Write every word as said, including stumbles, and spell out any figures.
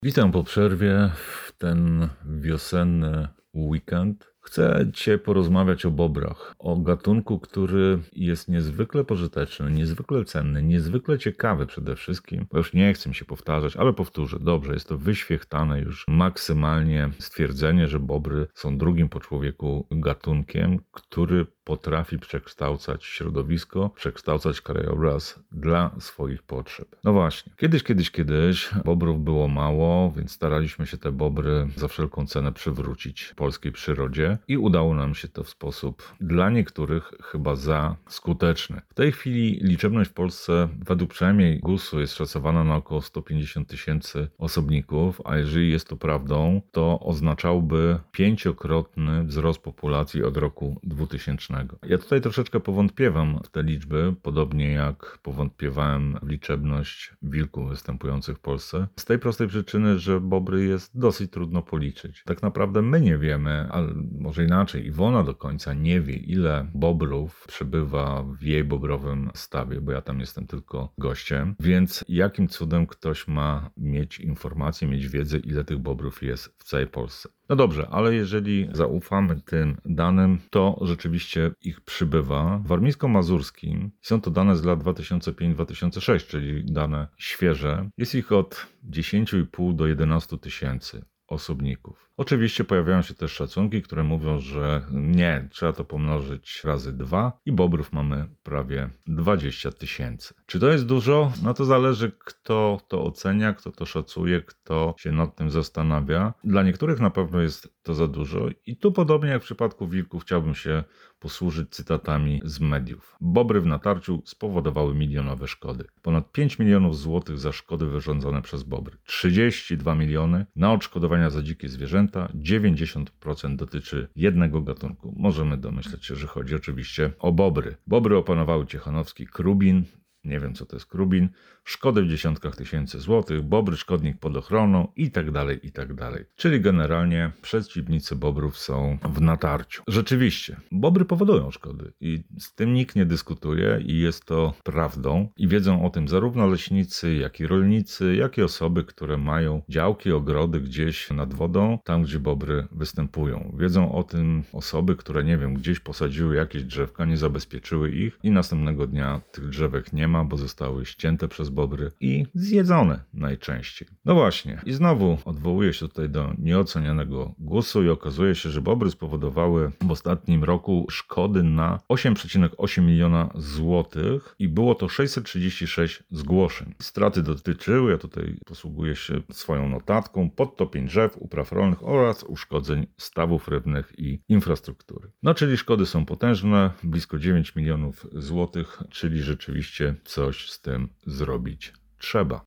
Witam po przerwie w ten wiosenny weekend. Chcę dzisiaj porozmawiać o bobrach, o gatunku, który jest niezwykle pożyteczny, niezwykle cenny, niezwykle ciekawy przede wszystkim, bo już nie chcę mi się powtarzać, ale powtórzę, dobrze, jest to wyświechtane już maksymalnie stwierdzenie, że bobry są drugim po człowieku gatunkiem, który potrafi przekształcać środowisko, przekształcać krajobraz dla swoich potrzeb. No właśnie, kiedyś, kiedyś, kiedyś bobrów było mało, więc staraliśmy się te bobry za wszelką cenę przywrócić polskiej przyrodzie i udało nam się to w sposób dla niektórych chyba za skuteczny. W tej chwili liczebność w Polsce według przynajmniej gusu jest szacowana na około sto pięćdziesiąt tysięcy osobników, a jeżeli jest to prawdą, to oznaczałby pięciokrotny wzrost populacji od roku dwutysięcznego. Ja tutaj troszeczkę powątpiewam w te liczby, podobnie jak powątpiewałem w liczebność wilków występujących w Polsce. Z tej prostej przyczyny, że bobry jest dosyć trudno policzyć. Tak naprawdę my nie wiemy, ale może inaczej, Iwona do końca nie wie, ile bobrów przybywa w jej bobrowym stawie, bo ja tam jestem tylko gościem, więc jakim cudem ktoś ma mieć informację, mieć wiedzę, ile tych bobrów jest w całej Polsce. No dobrze, ale jeżeli zaufamy tym danym, to rzeczywiście ich przybywa. W warmińsko-mazurskim są to dane z lat dwa tysiące piąty do dwa tysiące szóstego, czyli dane świeże. Jest ich od dziesięć i pół do jedenastu tysięcy osobników. Oczywiście pojawiają się też szacunki, które mówią, że nie, trzeba to pomnożyć razy dwa i bobrów mamy prawie dwadzieścia tysięcy. Czy to jest dużo? No to zależy, kto to ocenia, kto to szacuje, kto się nad tym zastanawia. Dla niektórych na pewno jest to za dużo i tu podobnie jak w przypadku wilków chciałbym się posłużyć cytatami z mediów. Bobry w natarciu spowodowały milionowe szkody. Ponad pięć milionów złotych za szkody wyrządzone przez bobry. trzydzieści dwa miliony na odszkodowania za dzikie zwierzęta. dziewięćdziesiąt procent dotyczy jednego gatunku. Możemy domyśleć się, że chodzi oczywiście o bobry. Bobry opanowały ciechanowski krubin. Nie wiem, co to jest krubin, szkody w dziesiątkach tysięcy złotych, bobry szkodnik pod ochroną i tak dalej, i tak dalej. Czyli generalnie przeciwnicy bobrów są w natarciu. Rzeczywiście, bobry powodują szkody i z tym nikt nie dyskutuje i jest to prawdą i wiedzą o tym zarówno leśnicy, jak i rolnicy, jak i osoby, które mają działki, ogrody gdzieś nad wodą, tam gdzie bobry występują. Wiedzą o tym osoby, które nie wiem, gdzieś posadziły jakieś drzewka, nie zabezpieczyły ich i następnego dnia tych drzewek nie ma, bo zostały ścięte przez bobry i zjedzone najczęściej. No właśnie, i znowu odwołuję się tutaj do nieocenionego gusu i okazuje się, że bobry spowodowały w ostatnim roku szkody na osiem przecinek osiem miliona złotych i było to sześćset trzydzieści sześć zgłoszeń. Straty dotyczyły, ja tutaj posługuję się swoją notatką, podtopień drzew, upraw rolnych oraz uszkodzeń stawów rybnych i infrastruktury. No czyli szkody są potężne, blisko dziewięć milionów złotych, czyli rzeczywiście coś z tym zrobić trzeba.